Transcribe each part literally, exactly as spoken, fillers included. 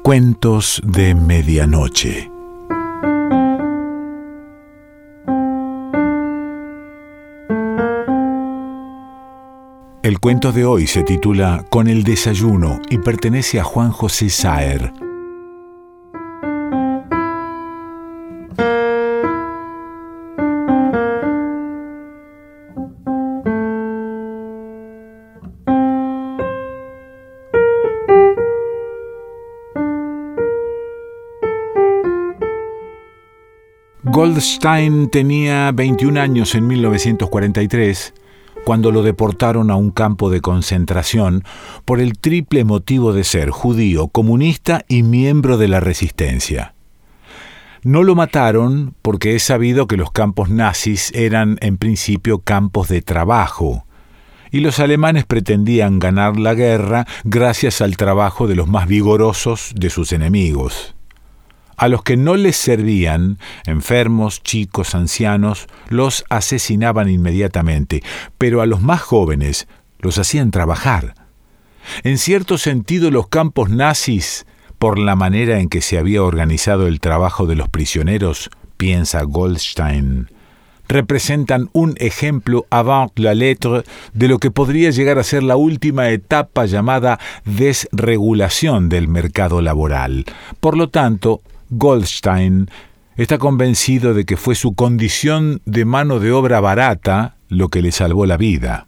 Cuentos de Medianoche. El cuento de hoy se titula Con el desayuno y pertenece a Juan José Saer. Goldstein tenía veintiún años en mil novecientos cuarenta y tres, cuando lo deportaron a un campo de concentración por el triple motivo de ser judío, comunista y miembro de la resistencia. No lo mataron porque es sabido que los campos nazis eran en principio campos de trabajo, y los alemanes pretendían ganar la guerra gracias al trabajo de los más vigorosos de sus enemigos. A los que no les servían, enfermos, chicos, ancianos, los asesinaban inmediatamente, pero a los más jóvenes los hacían trabajar. En cierto sentido, los campos nazis, por la manera en que se había organizado el trabajo de los prisioneros, piensa Goldstein, representan un ejemplo avant la lettre de lo que podría llegar a ser la última etapa llamada desregulación del mercado laboral. Por lo tanto, Goldstein está convencido de que fue su condición de mano de obra barata lo que le salvó la vida.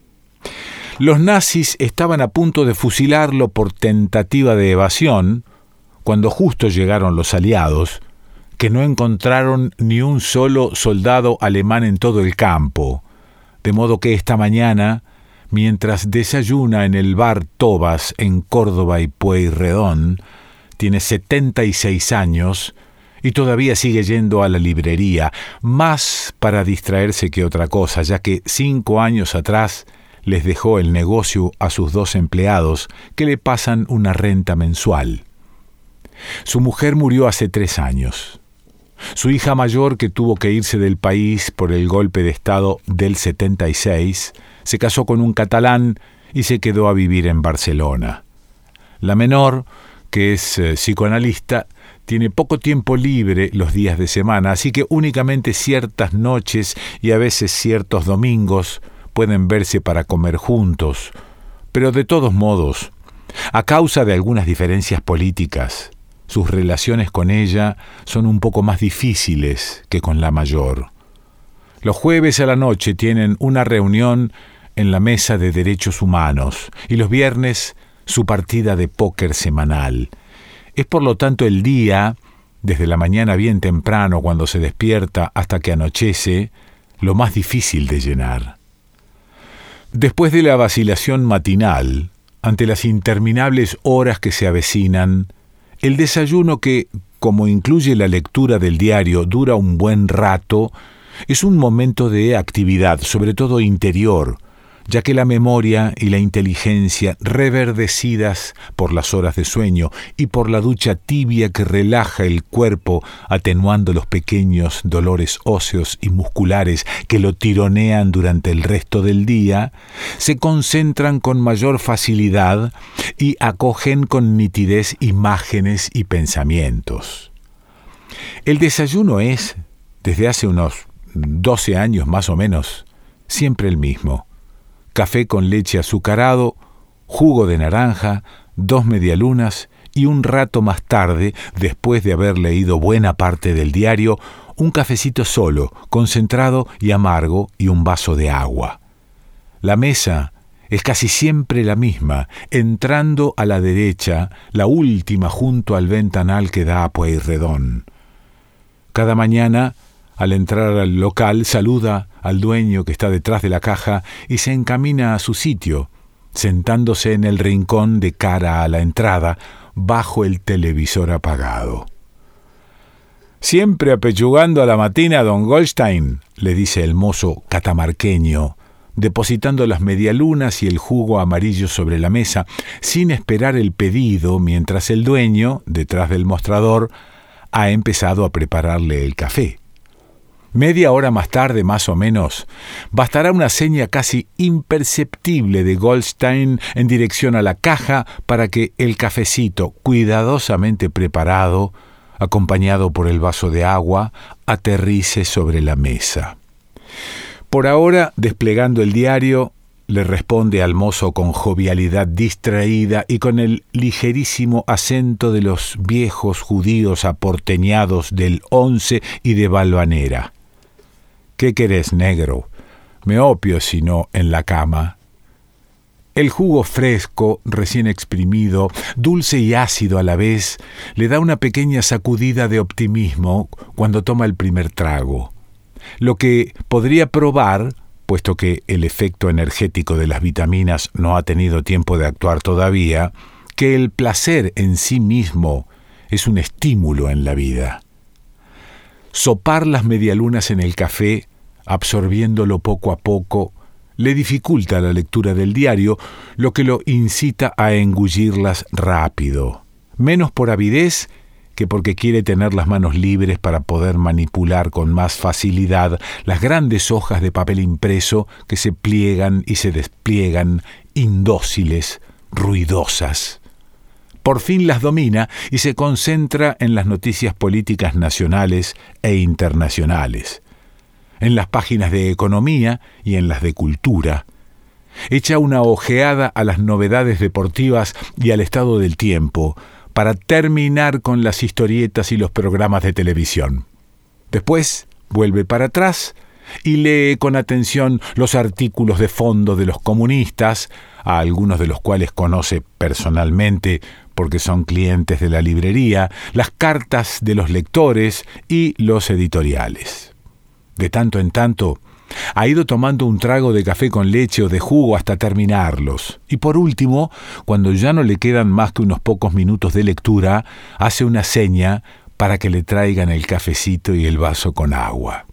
Los nazis estaban a punto de fusilarlo por tentativa de evasión, cuando justo llegaron los aliados, que no encontraron ni un solo soldado alemán en todo el campo, de modo que esta mañana, mientras desayuna en el bar Tobas en Córdoba y Pueyrredón, tiene setenta y seis años y todavía sigue yendo a la librería, más para distraerse que otra cosa, ya que cinco años atrás les dejó el negocio a sus dos empleados que le pasan una renta mensual. Su mujer murió hace tres años. Su hija mayor, que tuvo que irse del país por el golpe de Estado del setenta y seis, se casó con un catalán y se quedó a vivir en Barcelona. La menor, que es eh, psicoanalista, tiene poco tiempo libre los días de semana, así que únicamente ciertas noches y a veces ciertos domingos pueden verse para comer juntos. Pero de todos modos, a causa de algunas diferencias políticas, sus relaciones con ella son un poco más difíciles que con la mayor. Los jueves a la noche tienen una reunión en la Mesa de Derechos Humanos y los viernes su partida de póker semanal. Es por lo tanto el día, desde la mañana bien temprano cuando se despierta hasta que anochece, lo más difícil de llenar. Después de la vacilación matinal, ante las interminables horas que se avecinan, el desayuno que, como incluye la lectura del diario, dura un buen rato, es un momento de actividad, sobre todo interior, ya que la memoria y la inteligencia, reverdecidas por las horas de sueño y por la ducha tibia que relaja el cuerpo, atenuando los pequeños dolores óseos y musculares que lo tironean durante el resto del día, se concentran con mayor facilidad y acogen con nitidez imágenes y pensamientos. El desayuno es, desde hace unos doce años más o menos, siempre el mismo. Café con leche azucarado, jugo de naranja, dos medialunas y un rato más tarde, después de haber leído buena parte del diario, un cafecito solo, concentrado y amargo y un vaso de agua. La mesa es casi siempre la misma, entrando a la derecha, la última junto al ventanal que da a Pueyrredón. Cada mañana, al entrar al local, saluda al dueño que está detrás de la caja y se encamina a su sitio, sentándose en el rincón de cara a la entrada, bajo el televisor apagado. «Siempre apechugando a la matina, don Goldstein», le dice el mozo catamarqueño, depositando las medialunas y el jugo amarillo sobre la mesa, sin esperar el pedido, mientras el dueño, detrás del mostrador, ha empezado a prepararle el café. Media hora más tarde, más o menos, bastará una seña casi imperceptible de Goldstein en dirección a la caja para que el cafecito, cuidadosamente preparado, acompañado por el vaso de agua, aterrice sobre la mesa. Por ahora, desplegando el diario, le responde al mozo con jovialidad distraída y con el ligerísimo acento de los viejos judíos aporteñados del Once y de Valvanera. ¿Qué querés, negro? Me opio, si no, en la cama. El jugo fresco, recién exprimido, dulce y ácido a la vez, le da una pequeña sacudida de optimismo cuando toma el primer trago. Lo que podría probar, puesto que el efecto energético de las vitaminas no ha tenido tiempo de actuar todavía, que el placer en sí mismo es un estímulo en la vida. Sopar las medialunas en el café, absorbiéndolo poco a poco, le dificulta la lectura del diario, lo que lo incita a engullirlas rápido, menos por avidez que porque quiere tener las manos libres para poder manipular con más facilidad las grandes hojas de papel impreso que se pliegan y se despliegan, indóciles, ruidosas. Por fin las domina y se concentra en las noticias políticas nacionales e internacionales, en las páginas de economía y en las de cultura. Echa una ojeada a las novedades deportivas y al estado del tiempo, para terminar con las historietas y los programas de televisión. Después vuelve para atrás y lee con atención los artículos de fondo de los comunistas, a algunos de los cuales conoce personalmente porque son clientes de la librería, las cartas de los lectores y los editoriales. De tanto en tanto, ha ido tomando un trago de café con leche o de jugo hasta terminarlos. Y por último, cuando ya no le quedan más que unos pocos minutos de lectura, hace una seña para que le traigan el cafecito y el vaso con agua.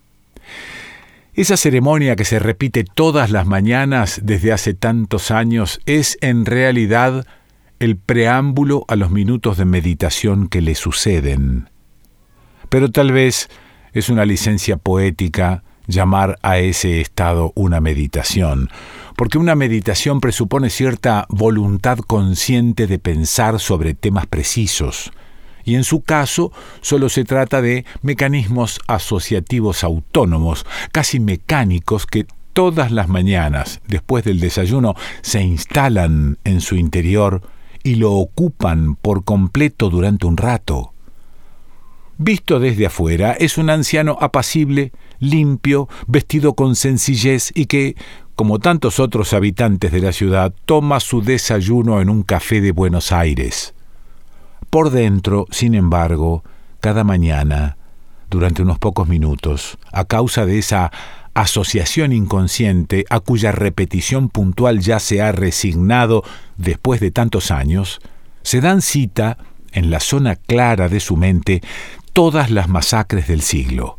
Esa ceremonia que se repite todas las mañanas desde hace tantos años es en realidad el preámbulo a los minutos de meditación que le suceden. Pero tal vez es una licencia poética llamar a ese estado una meditación, porque una meditación presupone cierta voluntad consciente de pensar sobre temas precisos, y en su caso solo se trata de mecanismos asociativos autónomos, casi mecánicos, que todas las mañanas, después del desayuno, se instalan en su interior y lo ocupan por completo durante un rato. Visto desde afuera, es un anciano apacible, limpio, vestido con sencillez y que, como tantos otros habitantes de la ciudad, toma su desayuno en un café de Buenos Aires. Por dentro, sin embargo, cada mañana, durante unos pocos minutos, a causa de esa asociación inconsciente a cuya repetición puntual ya se ha resignado después de tantos años, se dan cita, en la zona clara de su mente, todas las masacres del siglo.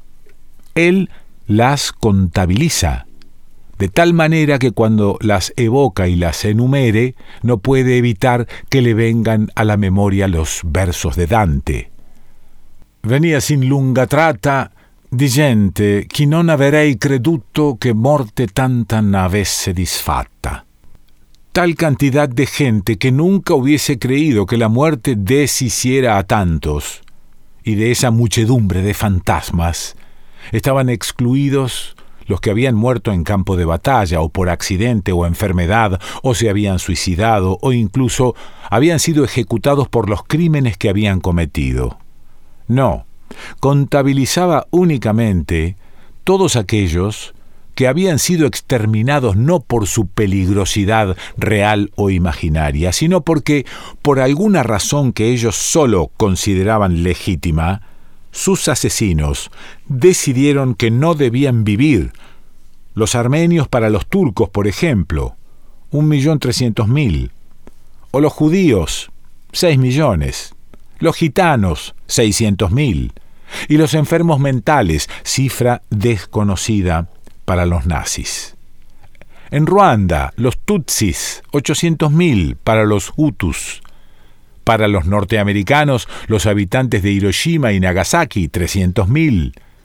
Él las contabiliza, de tal manera que cuando las evoca y las enumere, no puede evitar que le vengan a la memoria los versos de Dante. Venia sin lunga trata di gente chi non avrei creduto che morte tanta n'avesse disfatta. Tal cantidad de gente que nunca hubiese creído que la muerte deshiciera a tantos, y de esa muchedumbre de fantasmas estaban excluidos los que habían muerto en campo de batalla, o por accidente o enfermedad, o se habían suicidado, o incluso habían sido ejecutados por los crímenes que habían cometido. No, contabilizaba únicamente todos aquellos que habían sido exterminados no por su peligrosidad real o imaginaria, sino porque, por alguna razón que ellos solo consideraban legítima, sus asesinos decidieron que no debían vivir. Los armenios para los turcos, por ejemplo, un millón trescientos mil, o los judíos, seis millones, los gitanos, seiscientos mil, y los enfermos mentales, cifra desconocida para los nazis. En Ruanda, los tutsis, ochocientos mil para los hutus. Para los norteamericanos, los habitantes de Hiroshima y Nagasaki, trescientos mil.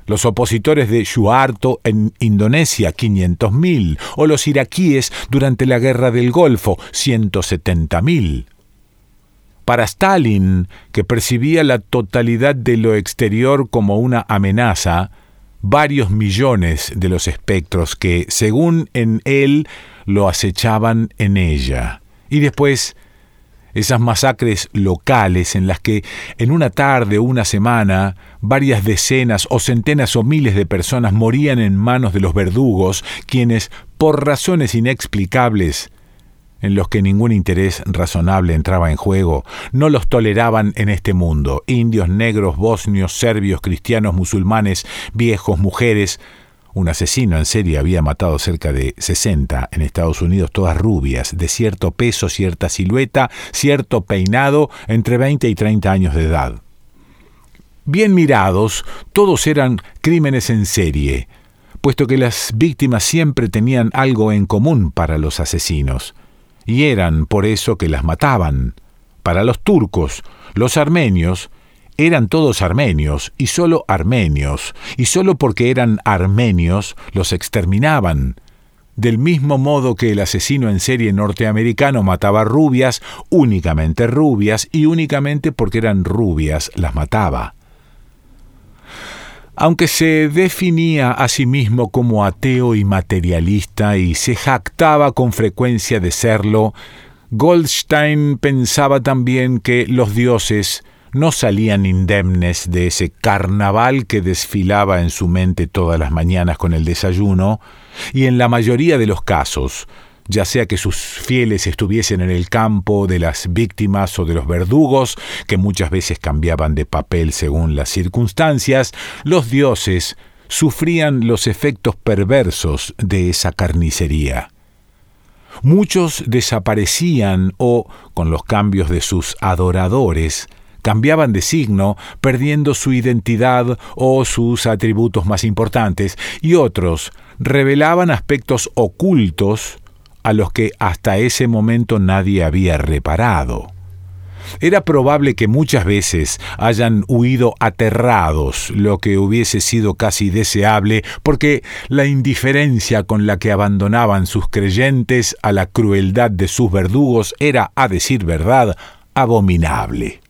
los opositores de Suharto en Indonesia, quinientos mil, o los iraquíes durante la Guerra del Golfo, ciento setenta mil. Para Stalin, que percibía la totalidad de lo exterior como una amenaza, varios millones de los espectros que, según en él, lo acechaban en ella. Y después, esas masacres locales en las que en una tarde o una semana varias decenas o centenas o miles de personas morían en manos de los verdugos, quienes, por razones inexplicables, en los que ningún interés razonable entraba en juego, no los toleraban en este mundo. Indios, negros, bosnios, serbios, cristianos, musulmanes, viejos, mujeres. Un asesino en serie había matado cerca de sesenta en Estados Unidos, todas rubias, de cierto peso, cierta silueta, cierto peinado, entre veinte y treinta años de edad. Bien mirados, todos eran crímenes en serie, puesto que las víctimas siempre tenían algo en común para los asesinos, y eran por eso que las mataban. Para los turcos, los armenios, eran todos armenios, y solo armenios, y solo porque eran armenios los exterminaban. Del mismo modo que el asesino en serie norteamericano mataba rubias, únicamente rubias, y únicamente porque eran rubias las mataba. Aunque se definía a sí mismo como ateo y materialista y se jactaba con frecuencia de serlo, Goldstein pensaba también que los dioses no salían indemnes de ese carnaval que desfilaba en su mente todas las mañanas con el desayuno, y en la mayoría de los casos, ya sea que sus fieles estuviesen en el campo de las víctimas o de los verdugos, que muchas veces cambiaban de papel según las circunstancias, los dioses sufrían los efectos perversos de esa carnicería. Muchos desaparecían o, con los cambios de sus adoradores, cambiaban de signo, perdiendo su identidad o sus atributos más importantes, y otros revelaban aspectos ocultos a los que hasta ese momento nadie había reparado. Era probable que muchas veces hayan huido aterrados, lo que hubiese sido casi deseable, porque la indiferencia con la que abandonaban sus creyentes a la crueldad de sus verdugos era, a decir verdad, abominable.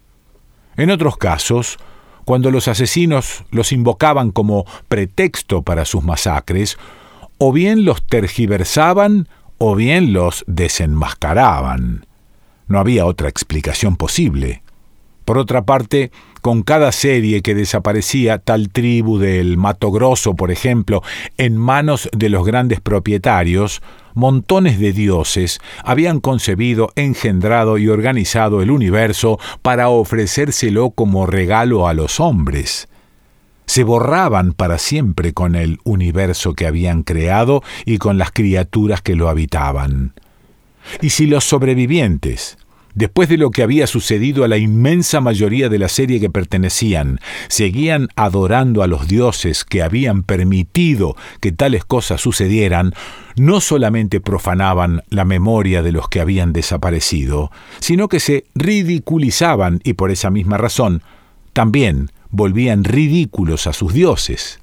En otros casos, cuando los asesinos los invocaban como pretexto para sus masacres, o bien los tergiversaban o bien los desenmascaraban. No había otra explicación posible. Por otra parte, con cada serie que desaparecía, tal tribu del Mato Grosso, por ejemplo, en manos de los grandes propietarios, montones de dioses habían concebido, engendrado y organizado el universo para ofrecérselo como regalo a los hombres. Se borraban para siempre con el universo que habían creado y con las criaturas que lo habitaban. Y si los sobrevivientes, después de lo que había sucedido a la inmensa mayoría de la serie que pertenecían, seguían adorando a los dioses que habían permitido que tales cosas sucedieran, no solamente profanaban la memoria de los que habían desaparecido, sino que se ridiculizaban y por esa misma razón también volvían ridículos a sus dioses.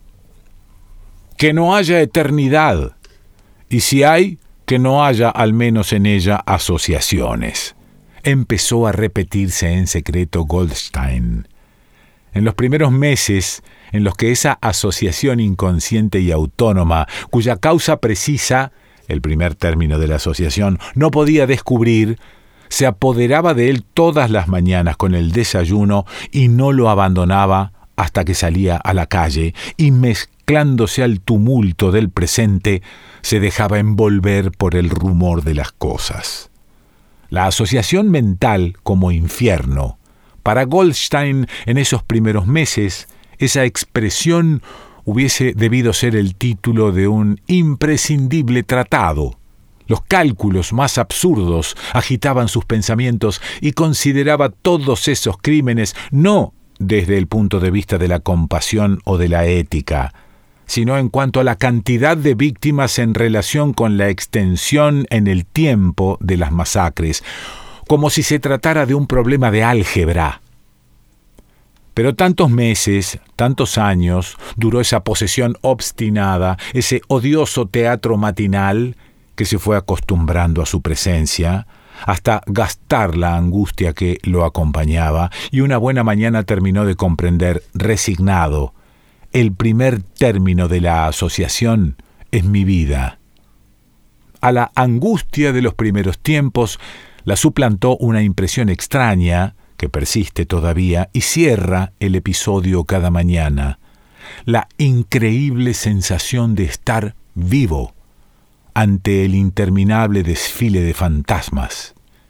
Que no haya eternidad, y si hay, que no haya al menos en ella asociaciones. Empezó a repetirse en secreto Goldstein. En los primeros meses en los que esa asociación inconsciente y autónoma, cuya causa precisa, el primer término de la asociación, no podía descubrir, se apoderaba de él todas las mañanas con el desayuno y no lo abandonaba hasta que salía a la calle y, mezclándose al tumulto del presente, se dejaba envolver por el rumor de las cosas. La asociación mental como infierno. Para Goldstein, en esos primeros meses, esa expresión hubiese debido ser el título de un imprescindible tratado. Los cálculos más absurdos agitaban sus pensamientos y consideraba todos esos crímenes no desde el punto de vista de la compasión o de la ética, sino en cuanto a la cantidad de víctimas en relación con la extensión en el tiempo de las masacres, como si se tratara de un problema de álgebra. Pero tantos meses, tantos años, duró esa posesión obstinada, ese odioso teatro matinal, que se fue acostumbrando a su presencia, hasta gastar la angustia que lo acompañaba, y una buena mañana terminó de comprender, resignado: el primer término de la asociación es mi vida. A la angustia de los primeros tiempos la suplantó una impresión extraña, que persiste todavía y cierra el episodio cada mañana: la increíble sensación de estar vivo ante el interminable desfile de fantasmas.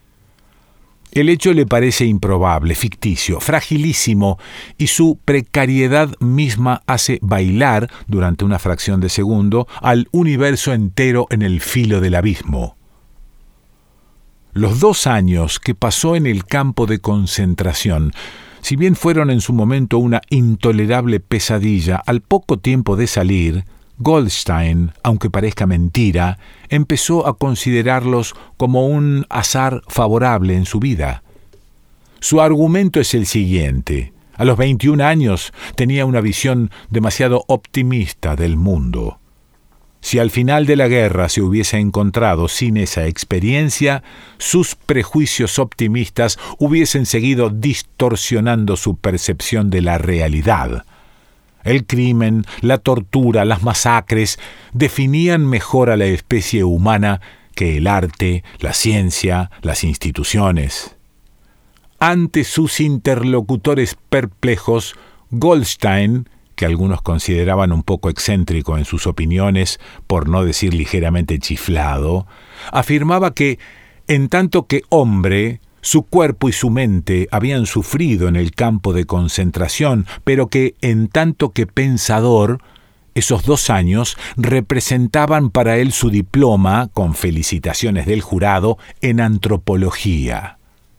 El hecho le parece improbable, ficticio, fragilísimo, y su precariedad misma hace bailar, durante una fracción de segundo, al universo entero en el filo del abismo. Los dos años que pasó en el campo de concentración, si bien fueron en su momento una intolerable pesadilla, al poco tiempo de salir, Goldstein, aunque parezca mentira, empezó a considerarlos como un azar favorable en su vida. Su argumento es el siguiente: a los veintiún años tenía una visión demasiado optimista del mundo. Si al final de la guerra se hubiese encontrado sin esa experiencia, sus prejuicios optimistas hubiesen seguido distorsionando su percepción de la realidad. El crimen, la tortura, las masacres definían mejor a la especie humana que el arte, la ciencia, las instituciones. Ante sus interlocutores perplejos, Goldstein, que algunos consideraban un poco excéntrico en sus opiniones, por no decir ligeramente chiflado, afirmaba que, en tanto que hombre, su cuerpo y su mente habían sufrido en el campo de concentración, pero que, en tanto que pensador, esos dos años representaban para él su diploma, con felicitaciones del jurado, en antropología.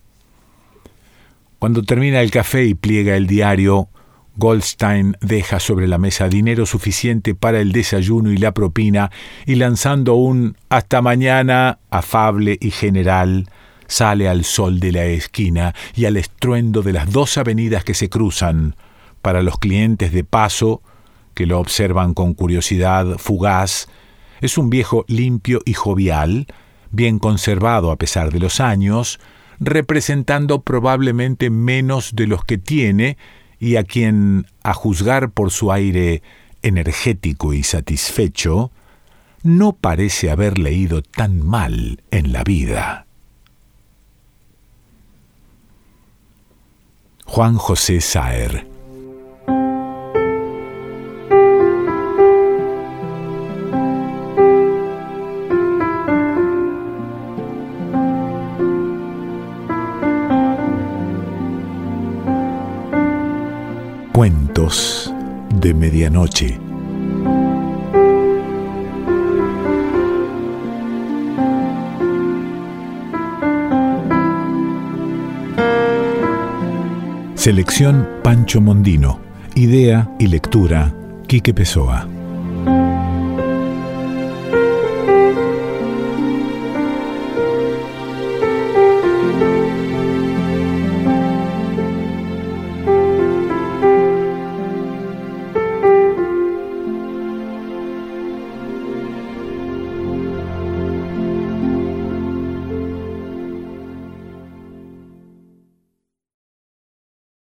Cuando termina el café y pliega el diario, Goldstein deja sobre la mesa dinero suficiente para el desayuno y la propina, y lanzando un «hasta mañana» afable y general, sale al sol de la esquina y al estruendo de las dos avenidas que se cruzan. Para los clientes de paso, que lo observan con curiosidad fugaz, es un viejo limpio y jovial, bien conservado a pesar de los años, representando probablemente menos de los que tiene, y a quien, a juzgar por su aire energético y satisfecho, no parece haber leído tan mal en la vida. Juan José Saer. Cuentos de medianoche. Selección Pancho Mondino. Idea y lectura Quique Pessoa.